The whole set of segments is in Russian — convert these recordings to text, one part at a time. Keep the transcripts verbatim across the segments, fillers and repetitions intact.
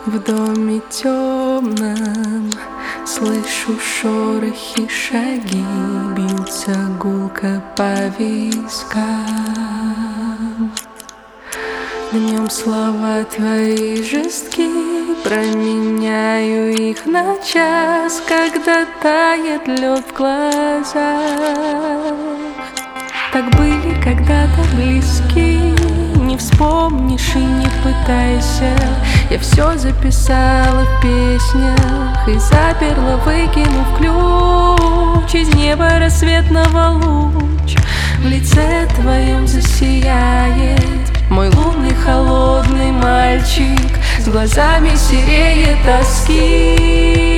В доме темном слышу шорохи, шаги, бьются гулко по вискам. Днем слова твои жестки, променяю их на час, когда тает лед в глазах. Так были когда-то близки, не вспомнишь и не пытайся. Я все записала в песнях и заперла, выкинув ключ. Из неба рассветного луч в лице твоем засияет мой лунный холодный мальчик с глазами серее тоски.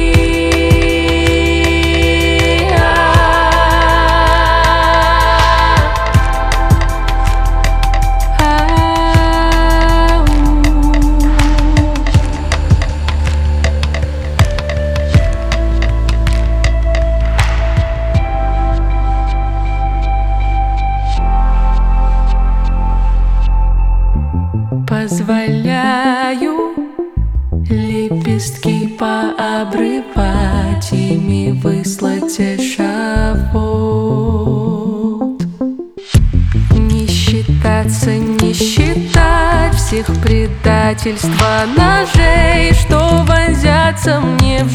Позволяю лепестки пообрывать, ими выслать эшафот. Не считаться, не считать всех предательства ножей, что вонзятся мне в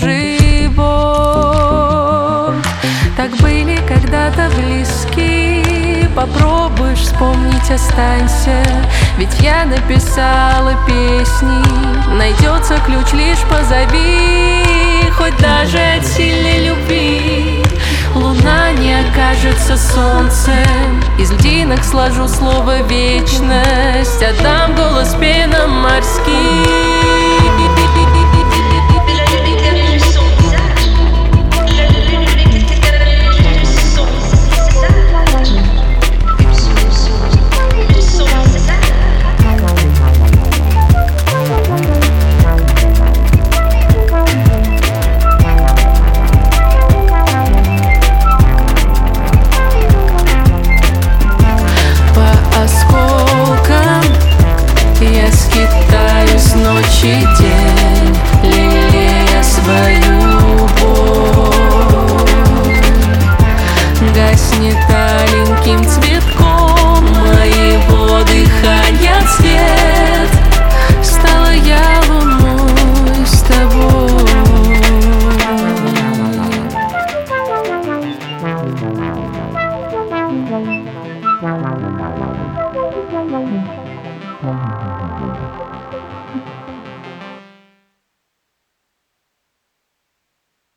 живот. Так были когда-то близки, попробуешь вспомнить, останься. Ведь я написала песни, найдется ключ, лишь позови. Хоть даже от сильной любви луна не окажется солнцем, из льдинок сложу слово вечность, отдам голос пенам морским. Скитаюсь ночи.